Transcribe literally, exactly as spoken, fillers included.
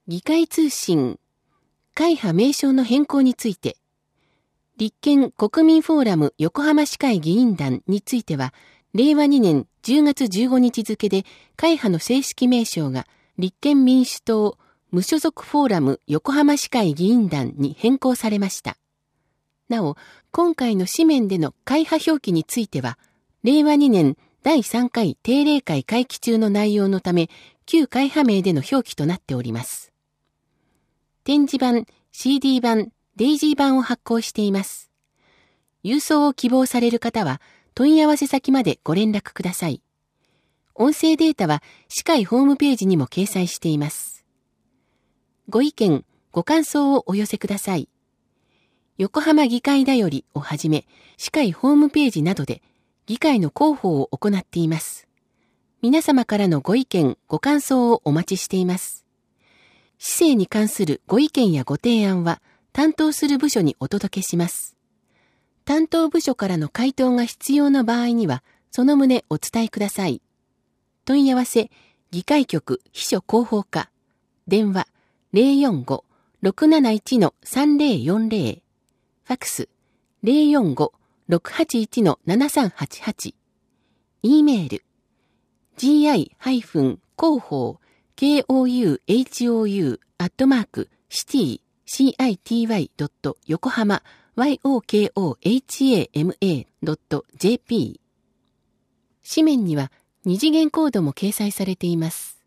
議会通信、会派名称の変更について、立憲国民フォーラム横浜市会議員団については、れいわにねんじゅうがつじゅうごにち付で会派の正式名称が立憲民主党無所属フォーラム横浜市会議員団に変更されました。なお、今回の紙面での会派表記については、れいわにねんだいさんかい定例会会期中の内容のため、旧会派名での表記となっております。展示版、シーディー 版、デイジー版を発行しています。郵送を希望される方は、問い合わせ先までご連絡ください。音声データは、市会ホームページにも掲載しています。ご意見、ご感想をお寄せください。横浜議会だよりをはじめ、市会ホームページなどで、議会の広報を行っています。皆様からのご意見、ご感想をお待ちしています。市政に関するご意見やご提案は、担当する部署にお届けします。担当部署からの回答が必要な場合には、その旨お伝えください。問い合わせ、議会局秘書広報課、電話 ゼロよんご ろくなないち さんぜろよんぜろ、ファクス ゼロよんご ろくはちいち ななさんはちはち、E メール ジーアイ 広報 キョウホウ アットマーク シティ シーアイティーワイ ドット 横浜 ヨコハマ ドット ジェーピー 紙面には二次元コードも掲載されています。